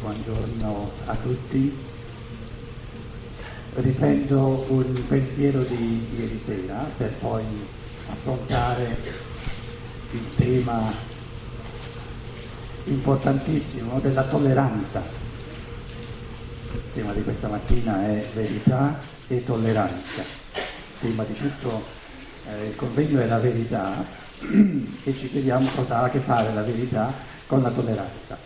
Buongiorno a tutti. Riprendo un pensiero di ieri sera per poi affrontare il tema importantissimo della tolleranza. Il tema di questa mattina è verità e tolleranza. Il tema di tutto il convegno è la verità e ci chiediamo cosa ha a che fare la verità con la tolleranza.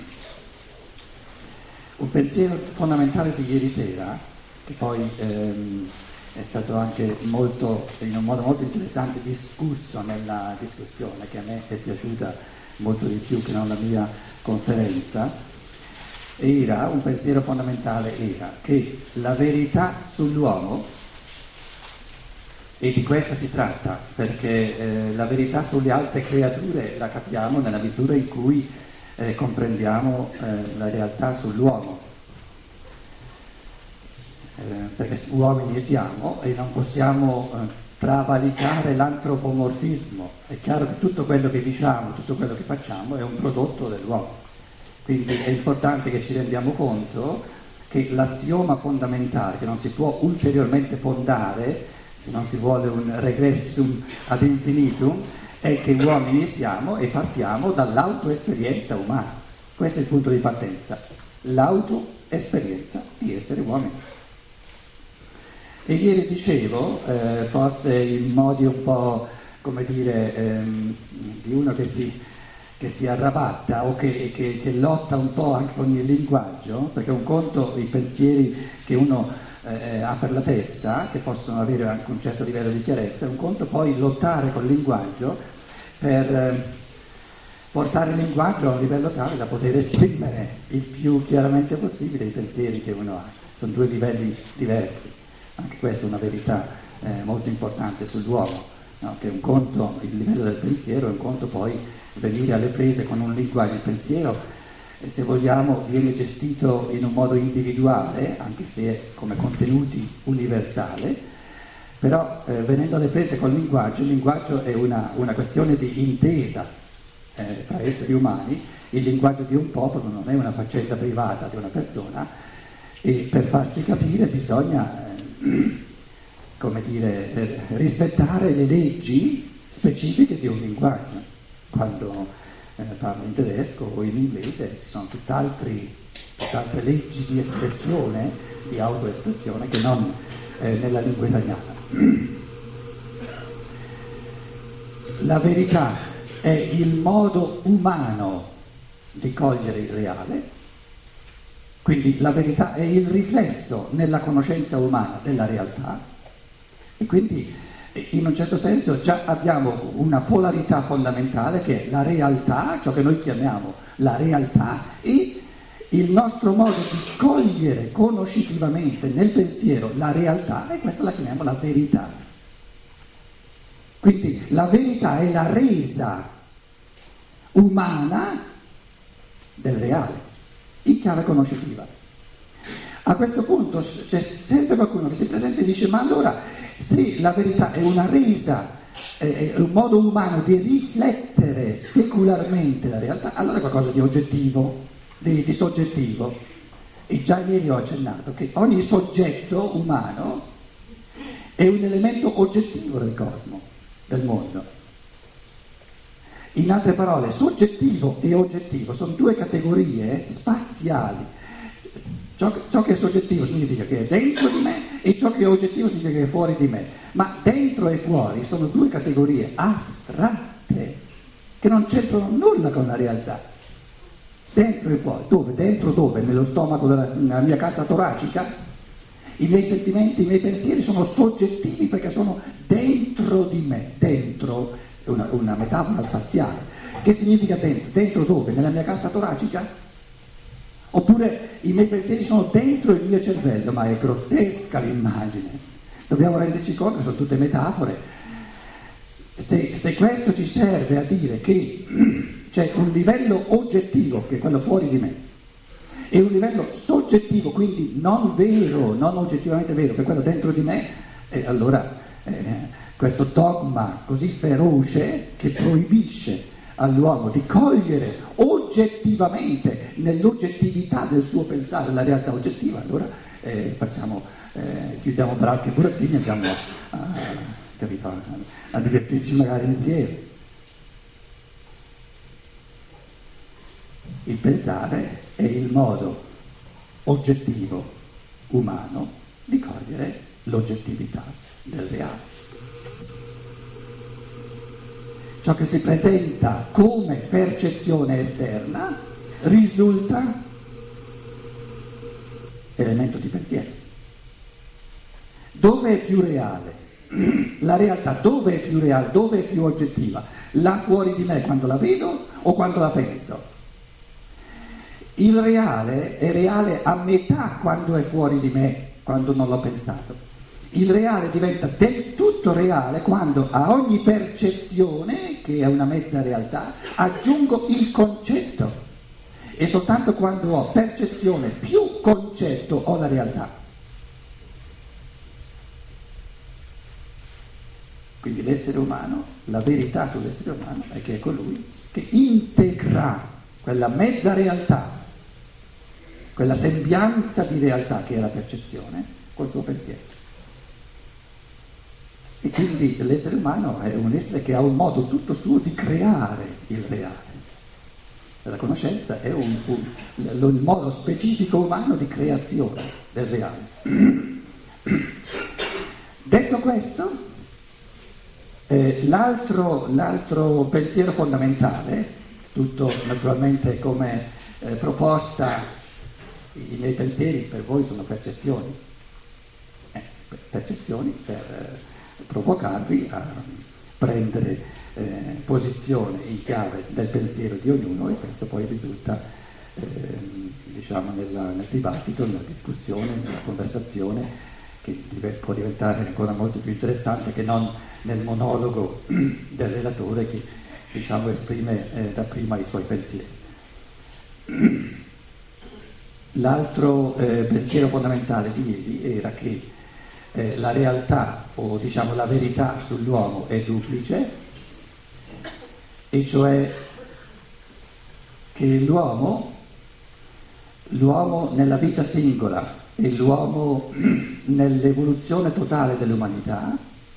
Un pensiero fondamentale di ieri sera, che poi è stato anche in un modo molto interessante discusso nella discussione, che a me è piaciuta molto di più che non la mia conferenza, un pensiero fondamentale era che la verità sull'uomo, e di questa si tratta, perché la verità sulle altre creature la capiamo nella misura in cui comprendiamo la realtà sull'uomo, perché uomini siamo e non possiamo travalicare l'antropomorfismo. È chiaro che tutto quello che diciamo, tutto quello che facciamo è un prodotto dell'uomo, quindi è importante che ci rendiamo conto che l'assioma fondamentale, che non si può ulteriormente fondare se non si vuole un regressum ad infinitum, è che uomini siamo e partiamo dall'autoesperienza umana. Questo è il punto di partenza, l'autoesperienza di essere uomini. E ieri dicevo, forse in modi un po', come dire, di uno che si arrabatta o che lotta un po' anche con il linguaggio, perché un conto i pensieri che uno ha per la testa, che possono avere anche un certo livello di chiarezza, un conto poi lottare col linguaggio per portare il linguaggio a un livello tale da poter esprimere il più chiaramente possibile i pensieri che uno ha. Sono due livelli diversi, anche questa è una verità molto importante sull'uomo, no? Che un conto il livello del pensiero, un conto poi venire alle prese con un linguaggio. Il pensiero, se vogliamo, viene gestito in un modo individuale, anche se è come contenuti universale, però venendo alle prese col linguaggio, il linguaggio è una questione di intesa tra esseri umani. Il linguaggio di un popolo non è una faccenda privata di una persona, e per farsi capire bisogna, come dire, rispettare le leggi specifiche di un linguaggio. Quando parlo in tedesco o in inglese ci sono tutt'altre leggi di espressione, di autoespressione, che non nella lingua italiana. La verità è il modo umano di cogliere il reale, quindi la verità è il riflesso nella conoscenza umana della realtà, e quindi in un certo senso già abbiamo una polarità fondamentale che è la realtà, ciò che noi chiamiamo la realtà, e il nostro modo di cogliere conoscitivamente nel pensiero la realtà, e questa la chiamiamo la verità. Quindi la verità è la resa umana del reale, in chiave conoscitiva. A questo punto c'è sempre qualcuno che si presenta e dice: ma allora, se la verità è una resa, è un modo umano di riflettere specularmente la realtà, allora è qualcosa di oggettivo, di soggettivo. E già ieri ho accennato che ogni soggetto umano è un elemento oggettivo del cosmo, del mondo. In altre parole, soggettivo e oggettivo sono due categorie spaziali. Ciò che è soggettivo significa che è dentro di me, e ciò che è oggettivo significa che è fuori di me. Ma dentro e fuori sono due categorie astratte che non c'entrano nulla con la realtà. Dentro e fuori. Dove? Dentro dove? Nello stomaco della mia cassa toracica? I miei sentimenti, i miei pensieri sono soggettivi perché sono dentro di me. Dentro è una metafora spaziale. Che significa dentro? Dentro dove? Nella mia cassa toracica? Oppure i miei pensieri sono dentro il mio cervello? Ma è grottesca l'immagine. Dobbiamo renderci conto che sono tutte metafore. Se questo ci serve a dire che c'è un livello oggettivo, che è quello fuori di me, e un livello soggettivo, quindi non vero, non oggettivamente vero, che è quello dentro di me, allora questo dogma così feroce che proibisce all'uomo di cogliere oggettivamente, nell'oggettività del suo pensare, la realtà oggettiva, allora chiudiamo bracchi e burattini e andiamo a divertirci magari insieme. Il pensare è il modo oggettivo, umano, di cogliere l'oggettività del reale. Ciò che si presenta come percezione esterna risulta elemento di pensiero. Dove è più reale? La realtà dove è più reale, dove è più oggettiva? Là fuori di me quando la vedo o quando la penso? Il reale è reale a metà quando è fuori di me, quando non l'ho pensato. Il reale diventa del tutto reale quando a ogni percezione, che è una mezza realtà, aggiungo il concetto. E soltanto quando ho percezione più concetto ho la realtà. Quindi l'essere umano, la verità sull'essere umano è che è colui che integra quella mezza realtà, quella sembianza di realtà che è la percezione, col suo pensiero. E quindi l'essere umano è un essere che ha un modo tutto suo di creare il reale. La conoscenza è il modo specifico umano di creazione del reale. Detto questo, l'altro pensiero fondamentale, tutto naturalmente come proposta. I miei pensieri per voi sono percezioni per provocarvi a prendere posizione in chiave del pensiero di ognuno, e questo poi risulta nel dibattito, nella discussione, nella conversazione, che può diventare ancora molto più interessante che non nel monologo del relatore che esprime dapprima i suoi pensieri. L'altro pensiero fondamentale di ieri era che la realtà, o la verità sull'uomo è duplice, e cioè che l'uomo nella vita singola e l'uomo nell'evoluzione totale dell'umanità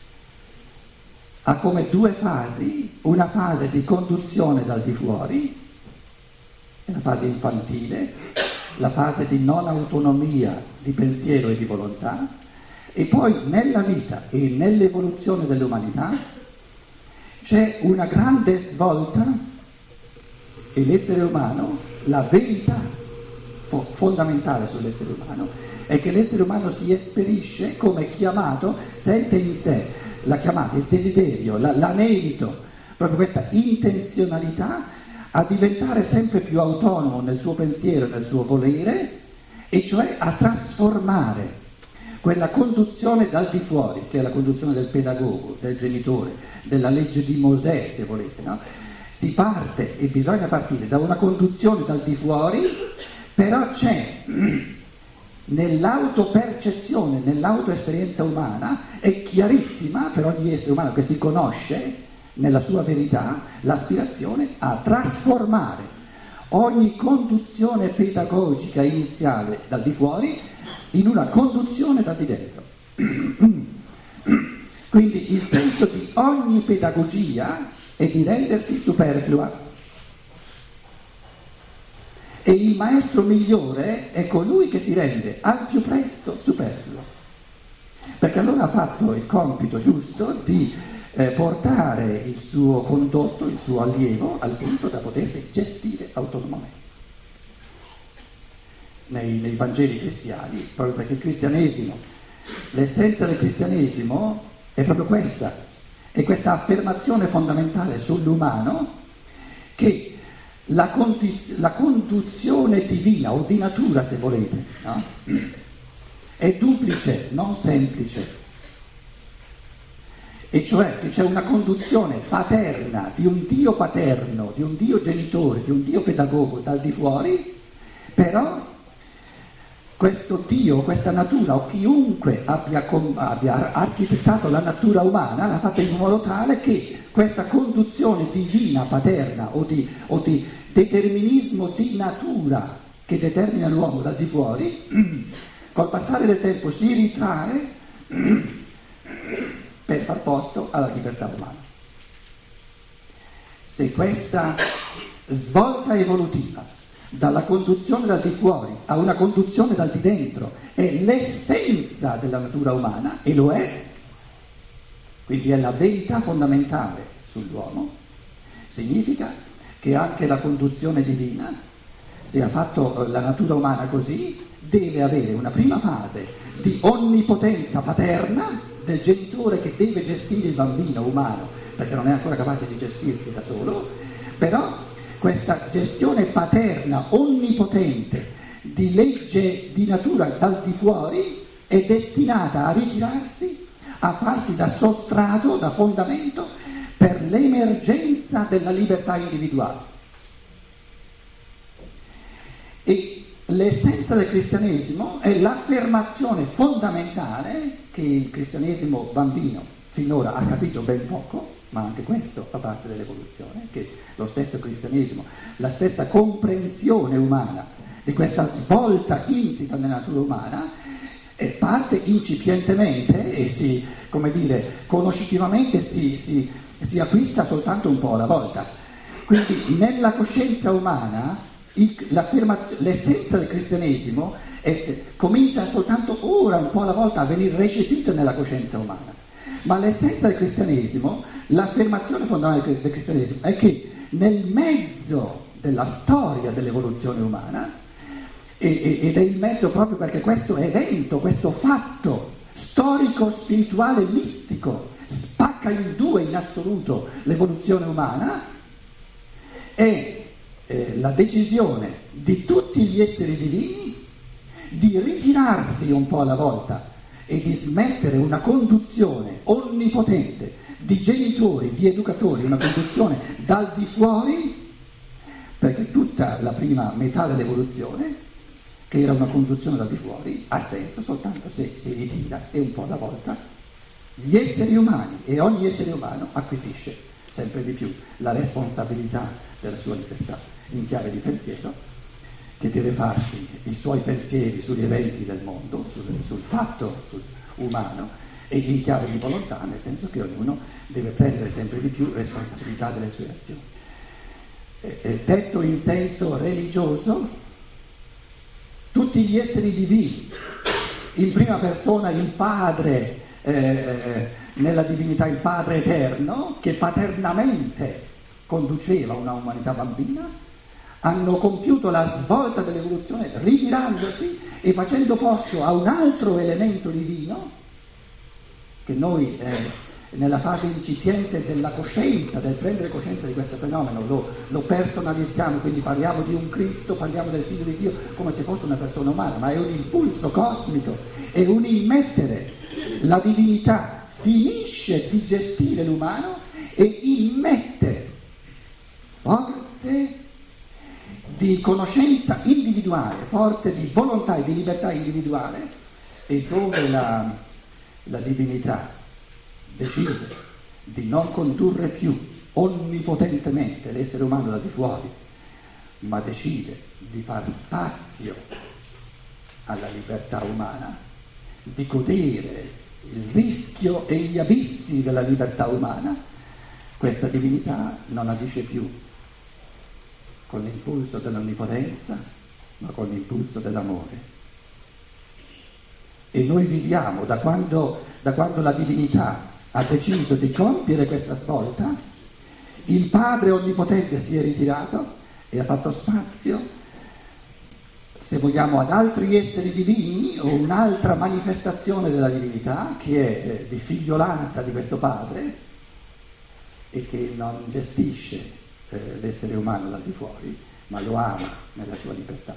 ha come due fasi: una fase di conduzione dal di fuori, la fase infantile, la fase di non autonomia di pensiero e di volontà, e poi nella vita e nell'evoluzione dell'umanità c'è una grande svolta, e l'essere umano, la verità fondamentale sull'essere umano è che l'essere umano si esperisce come chiamato, sente in sé la chiamata, il desiderio, l'anelito, proprio questa intenzionalità a diventare sempre più autonomo nel suo pensiero, nel suo volere, e cioè a trasformare quella conduzione dal di fuori, che è la conduzione del pedagogo, del genitore, della legge di Mosè, se volete, no? Si parte, e bisogna partire da una conduzione dal di fuori, però c'è nell'autopercezione, nell'autoesperienza umana, è chiarissima per ogni essere umano che si conosce nella sua verità, l'aspirazione a trasformare ogni conduzione pedagogica iniziale dal di fuori in una conduzione da di dentro. Quindi il senso di ogni pedagogia è di rendersi superflua, e il maestro migliore è colui che si rende al più presto superfluo, perché allora ha fatto il compito giusto di portare il suo condotto, il suo allievo, al punto da potersi gestire autonomamente. Nei Vangeli cristiani, proprio perché il cristianesimo, l'essenza del cristianesimo è proprio questa, è questa affermazione fondamentale sull'umano, che la conduzione divina, o di natura se volete, no? È duplice, non semplice. E cioè che c'è una conduzione paterna, di un Dio paterno, di un Dio genitore, di un Dio pedagogo dal di fuori, però questo Dio, questa natura, o chiunque abbia architettato la natura umana, l'ha fatta in modo tale che questa conduzione divina, paterna o di determinismo di natura che determina l'uomo dal di fuori, col passare del tempo si ritrae per far posto alla libertà umana. Se questa svolta evolutiva dalla conduzione dal di fuori a una conduzione dal di dentro è l'essenza della natura umana, e lo è, quindi è la verità fondamentale sull'uomo, significa che anche la conduzione divina, se ha fatto la natura umana così, deve avere una prima fase di onnipotenza paterna del genitore che deve gestire il bambino umano, perché non è ancora capace di gestirsi da solo, però questa gestione paterna, onnipotente, di legge di natura dal di fuori, è destinata a ritirarsi, a farsi da sostrato, da fondamento, per l'emergenza della libertà individuale. E l'essenza del cristianesimo è l'affermazione fondamentale che il cristianesimo bambino finora ha capito ben poco, ma anche questo fa parte dell'evoluzione, che lo stesso cristianesimo, la stessa comprensione umana di questa svolta insita nella natura umana, parte incipientemente e si, come dire, conoscitivamente si acquista soltanto un po' alla volta. Quindi nella coscienza umana l'essenza del cristianesimo comincia soltanto ora, un po' alla volta, a venire recepita nella coscienza umana. Ma l'essenza del cristianesimo, l'affermazione fondamentale del cristianesimo è che nel mezzo della storia dell'evoluzione umana, ed è il mezzo proprio perché questo evento, questo fatto storico, spirituale, mistico, spacca in due in assoluto l'evoluzione umana, è la decisione di tutti gli esseri divini di ritirarsi un po' alla volta e di smettere una conduzione onnipotente di genitori, di educatori, una conduzione dal di fuori, perché tutta la prima metà dell'evoluzione, che era una conduzione dal di fuori, ha senso soltanto se si ritira e un po' alla volta gli esseri umani, e ogni essere umano acquisisce sempre di più la responsabilità della sua libertà in chiave di pensiero, che deve farsi i suoi pensieri sugli eventi del mondo, sul fatto umano, e in chiave di volontà, nel senso che ognuno deve prendere sempre di più responsabilità delle sue azioni. Detto in senso religioso, tutti gli esseri divini, in prima persona il Padre, nella divinità il Padre eterno, che paternamente conduceva una umanità bambina, hanno compiuto la svolta dell'evoluzione ritirandosi e facendo posto a un altro elemento divino che noi nella fase incipiente della coscienza, del prendere coscienza di questo fenomeno, lo personalizziamo, quindi parliamo di un Cristo, parliamo del Figlio di Dio come se fosse una persona umana, ma è un impulso cosmico, è un immettere. La divinità finisce di gestire l'umano e immette forze di conoscenza individuale, forze di volontà e di libertà individuale, e dove la divinità decide di non condurre più onnipotentemente l'essere umano da di fuori, ma decide di far spazio alla libertà umana, di godere il rischio e gli abissi della libertà umana, questa divinità non agisce più con l'impulso dell'onnipotenza, ma con l'impulso dell'amore. E noi viviamo, da quando la divinità ha deciso di compiere questa svolta, il Padre onnipotente si è ritirato e ha fatto spazio, se vogliamo, ad altri esseri divini o un'altra manifestazione della divinità che è di figliolanza di questo Padre e che non gestisce l'essere umano da di fuori, ma lo ama nella sua libertà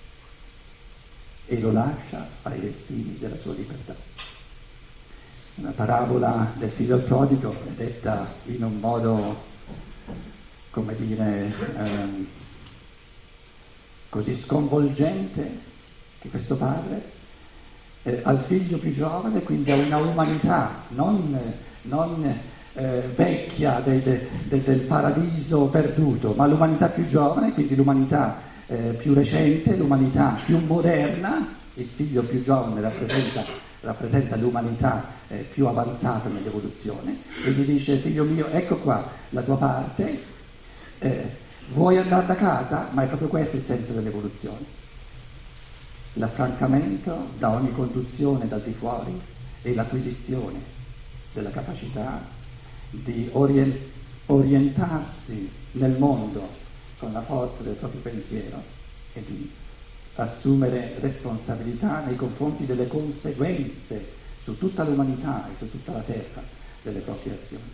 e lo lascia ai destini della sua libertà. Una parabola del figlio prodigo è detta in un modo, come dire, così sconvolgente, che questo padre al figlio più giovane, quindi a una umanità non vecchia del paradiso perduto, ma l'umanità più giovane, quindi l'umanità più recente, l'umanità più moderna. Il figlio più giovane rappresenta l'umanità più avanzata nell'evoluzione, e gli dice: figlio mio, ecco qua la tua parte, vuoi andare da casa? Ma è proprio questo il senso dell'evoluzione. L'affrancamento da ogni conduzione dal di fuori e l'acquisizione della capacità di orientarsi nel mondo con la forza del proprio pensiero e di assumere responsabilità nei confronti delle conseguenze su tutta l'umanità e su tutta la terra delle proprie azioni.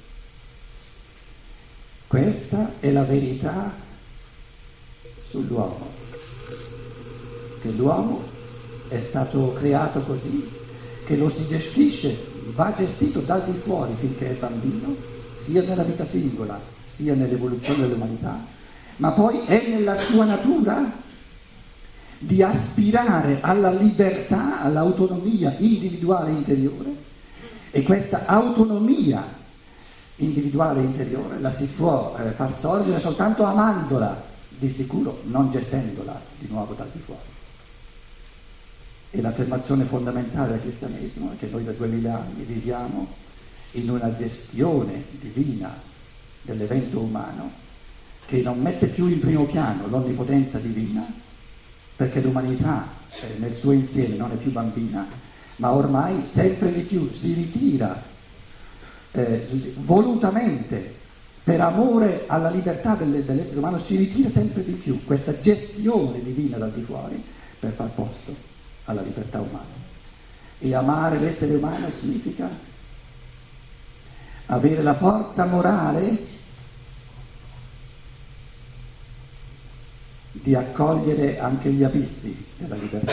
Questa è la verità sull'uomo, che l'uomo è stato creato così, che lo si gestisce, va gestito dal di fuori finché è bambino, sia nella vita singola, sia nell'evoluzione dell'umanità, ma poi è nella sua natura di aspirare alla libertà, all'autonomia individuale interiore, e questa autonomia individuale interiore la si può far sorgere soltanto amandola, di sicuro non gestendola di nuovo dal di fuori. E l'affermazione fondamentale del cristianesimo è che noi da 2000 anni viviamo in una gestione divina dell'evento umano che non mette più in primo piano l'onnipotenza divina, perché l'umanità nel suo insieme non è più bambina, ma ormai sempre di più si ritira volutamente, per amore alla libertà dell'essere umano, si ritira sempre di più questa gestione divina dal di fuori per far posto alla libertà umana. E amare l'essere umano significa avere la forza morale di accogliere anche gli abissi della libertà.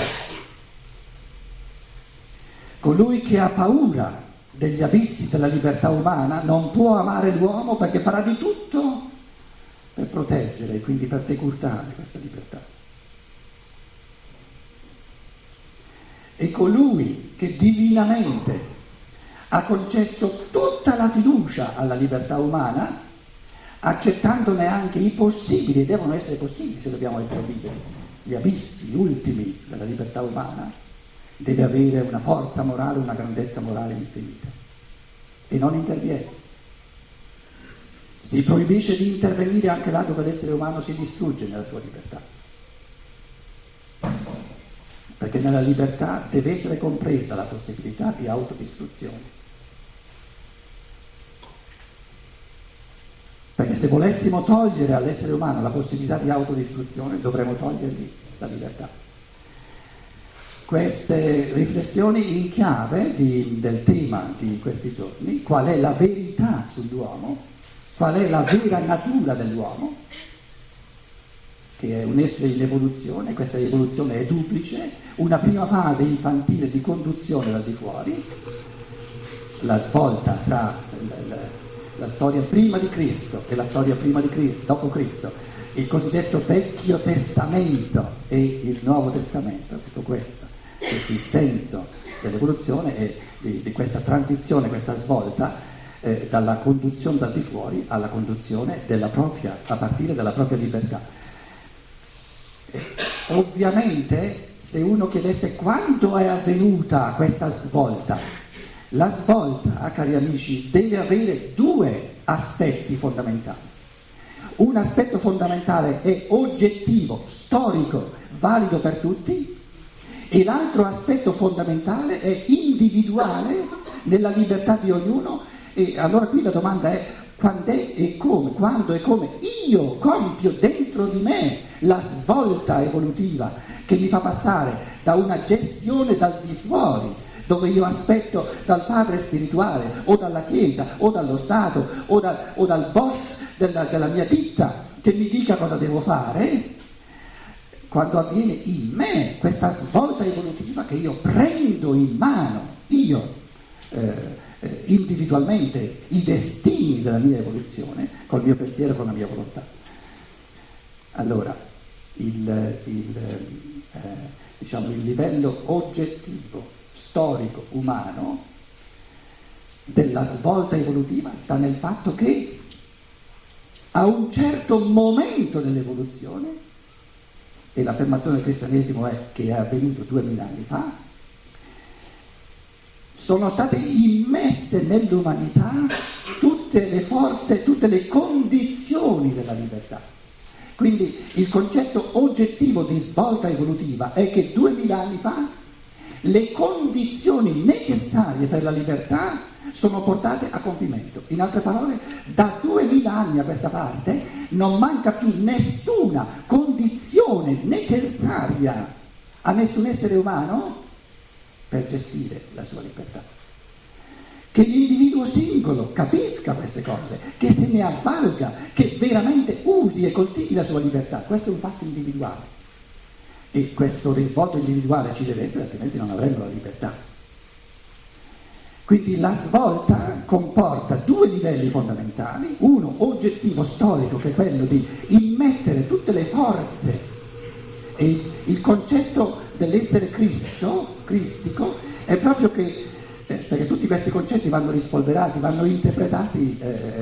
Colui che ha paura degli abissi della libertà umana non può amare l'uomo, perché farà di tutto per proteggere e quindi per decurtare questa libertà. E colui che divinamente ha concesso tutta la fiducia alla libertà umana, accettandone anche i possibili, e devono essere possibili se dobbiamo essere liberi, gli abissi ultimi della libertà umana, deve avere una forza morale, una grandezza morale infinita, e non interviene. Si proibisce di intervenire anche là dove l'essere umano si distrugge nella sua libertà, perché nella libertà deve essere compresa la possibilità di autodistruzione. Perché se volessimo togliere all'essere umano la possibilità di autodistruzione, dovremmo togliergli la libertà. Queste riflessioni in chiave del tema di questi giorni: qual è la verità sull'uomo, qual è la vera natura dell'uomo, che è un essere in evoluzione. Questa evoluzione è duplice: una prima fase infantile di conduzione dal di fuori, la svolta tra la storia prima di Cristo e la storia prima di Cristo, dopo Cristo, il cosiddetto Vecchio Testamento e il Nuovo Testamento. Tutto questo è il senso dell'evoluzione e di questa transizione, questa svolta dalla conduzione dal di fuori alla conduzione della propria, a partire dalla propria libertà. Ovviamente, se uno chiedesse quando è avvenuta questa svolta, la svolta, cari amici, deve avere due aspetti fondamentali. Un aspetto fondamentale è oggettivo, storico, valido per tutti, e l'altro aspetto fondamentale è individuale, nella libertà di ognuno. E allora qui la domanda è: quando e come io compio dentro di me la svolta evolutiva che mi fa passare da una gestione dal di fuori, dove io aspetto dal padre spirituale o dalla chiesa o dallo Stato o dal boss della mia ditta che mi dica cosa devo fare, quando avviene in me questa svolta evolutiva che io prendo in mano, io individualmente, i destini della mia evoluzione, col mio pensiero e con la mia volontà. Allora, il diciamo, il livello oggettivo, storico, umano, della svolta evolutiva sta nel fatto che a un certo momento dell'evoluzione, e l'affermazione del cristianesimo è che è avvenuto 2000 anni fa, sono state immesse nell'umanità tutte le forze, tutte le condizioni della libertà. Quindi il concetto oggettivo di svolta evolutiva è che 2000 anni fa le condizioni necessarie per la libertà sono portate a compimento. In altre parole, da 2000 anni a questa parte non manca più nessuna condizione necessaria a nessun essere umano per gestire la sua libertà. Che l'individuo singolo capisca queste cose, che se ne avvalga, che veramente usi e coltivi la sua libertà. Questo è un fatto individuale. E questo risvolto individuale ci deve essere, altrimenti non avremmo la libertà. Quindi la svolta comporta due livelli fondamentali, uno oggettivo, storico, che è quello di immettere tutte le forze, e il concetto dell'essere cristico, è proprio che, perché tutti questi concetti vanno rispolverati, vanno interpretati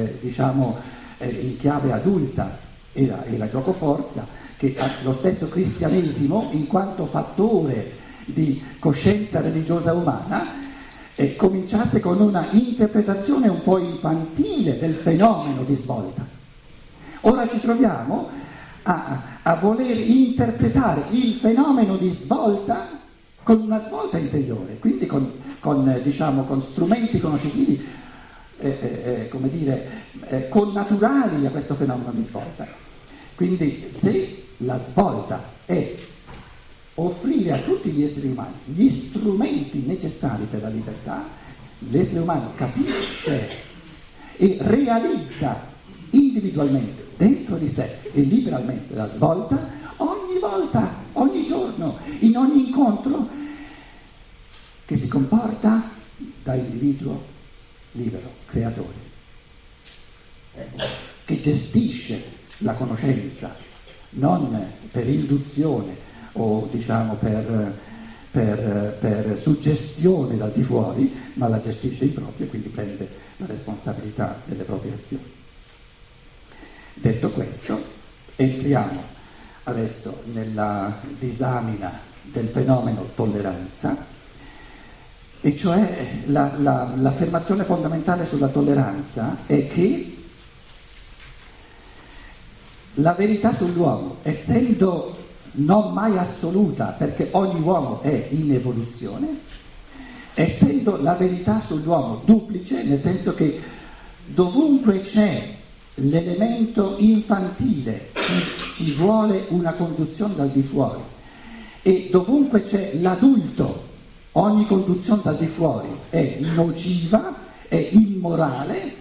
in chiave adulta, e la giocoforza, che lo stesso cristianesimo, in quanto fattore di coscienza religiosa umana, cominciasse con una interpretazione un po' infantile del fenomeno di svolta. Ora ci troviamo a voler interpretare il fenomeno di svolta con una svolta interiore, quindi con strumenti conoscitivi connaturali a questo fenomeno di svolta. Quindi se la svolta è offrire a tutti gli esseri umani gli strumenti necessari per la libertà, l'essere umano capisce e realizza individualmente, dentro di sé e liberalmente la svolta, ogni volta, ogni giorno, in ogni incontro che si comporta da individuo libero, creatore, che gestisce la conoscenza non per induzione o per suggestione dal di fuori, ma la gestisce in proprio e quindi prende la responsabilità delle proprie azioni. Detto questo, entriamo adesso nella disamina del fenomeno tolleranza, e cioè l'affermazione fondamentale sulla tolleranza è che la verità sull'uomo, essendo non mai assoluta, perché ogni uomo è in evoluzione, essendo la verità sull'uomo duplice, nel senso che dovunque c'è l'elemento infantile ci vuole una conduzione dal di fuori, e dovunque c'è l'adulto ogni conduzione dal di fuori è nociva, è immorale.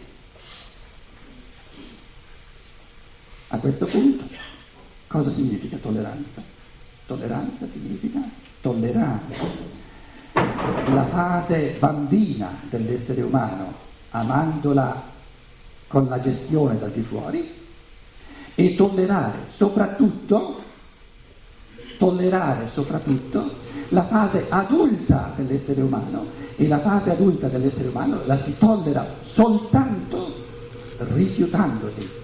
A questo punto, cosa significa tolleranza? Tolleranza significa tollerare la fase bambina dell'essere umano, amandola con la gestione dal di fuori, e tollerare soprattutto la fase adulta dell'essere umano, e la fase adulta dell'essere umano la si tollera soltanto rifiutandosi